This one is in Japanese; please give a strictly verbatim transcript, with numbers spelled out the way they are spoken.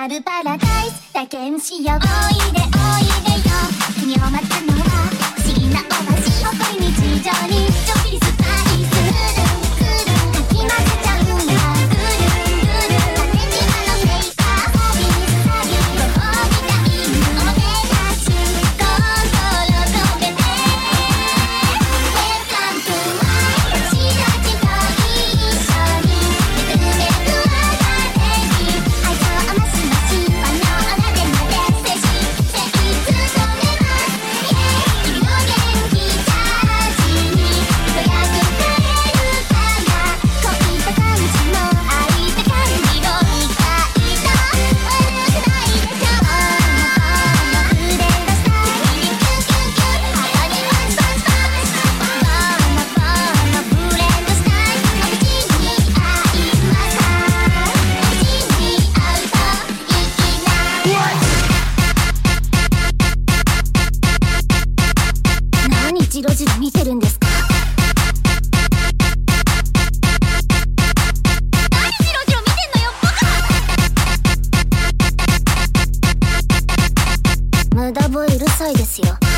ラブパラダイス体験しよう。おいでおいでよ、君を待つのは不思議なお箸。誇り日常にちょっぴりスパイス。くるんくるんかき混ぜちゃうんだ。ぐるんぐるん縦じまのフェイカー。サビスサビご褒美タイムおねだし。心込めて Welcome to my 私たちと一緒に進めるわが手に。愛情を増す増し場のなでなで接しせいつとめます。君の元気チャージにどやく変えるかな。恋と感じも愛って感じを見たいと悪くないでしょ。もう筆出したいキュキュキュ肌にパンパンパンボーノボーノブレンドしたい。お口に合いますか。お口に合うといいな。何ジロジロ見てるんですか。何ジロジロ見てんのよバカ。無駄吠えうるさいですよ。